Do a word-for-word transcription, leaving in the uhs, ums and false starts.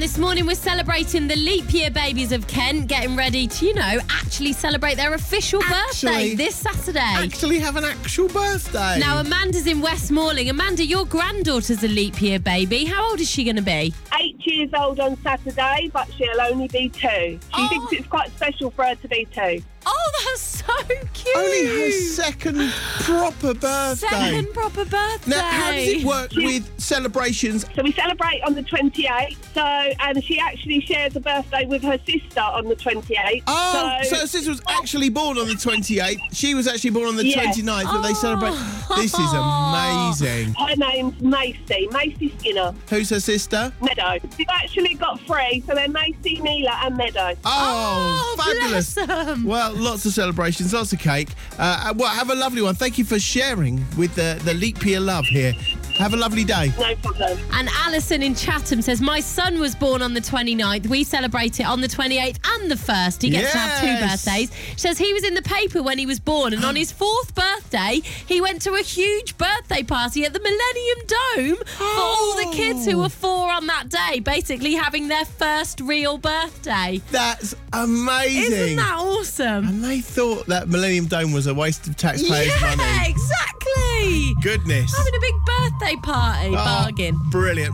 this morning we're celebrating the leap year babies of Kent, getting ready to, you know, actually celebrate their official Actually- birthday this Saturday. Actually have an actual birthday. Now, Amanda's in Westmoreland. Amanda, your granddaughter's a leap year baby. How old is she going to be? Eight years old on Saturday, but she'll only be two. She Oh. thinks it's quite special for her to be two. Oh, that's so cute. Only her second proper birthday. Second proper birthday. Now, how does it work with celebrations? So we celebrate on the twenty-eighth. So, and she actually shares a birthday with her sister on the twenty-eighth. Oh, so, so, her sister was actually born on the twenty-eighth. She was actually born on the Yes. twenty-ninth, but they celebrate. Oh. This is amazing. her name's Macy, Macy Skinner. Who's her sister? Meadow. We've actually got three, so they're Macy, Neela and Meadow. Oh, Oh, fabulous. bless 'em. Well, lots of celebrations, lots of cake. Uh, well, have a lovely one. Thank you for sharing with the, the leap year love here. Have a lovely day. No problem. And Alison in Chatham says, my son was born on the twenty-ninth. We celebrate it on the twenty-eighth and the first. He gets to have two Yes. birthdays. She says he was in the paper when he was born, and on his fourth birthday, he went to a huge birthday party at the Millennium Dome for all the kids who were four on that day, basically having their first real birthday. That's amazing. Isn't that awesome? And they thought that Millennium Dome was a waste of taxpayers' Yeah, money. exactly. Goodness. Having a big birthday party. Oh, Bargain. Brilliant.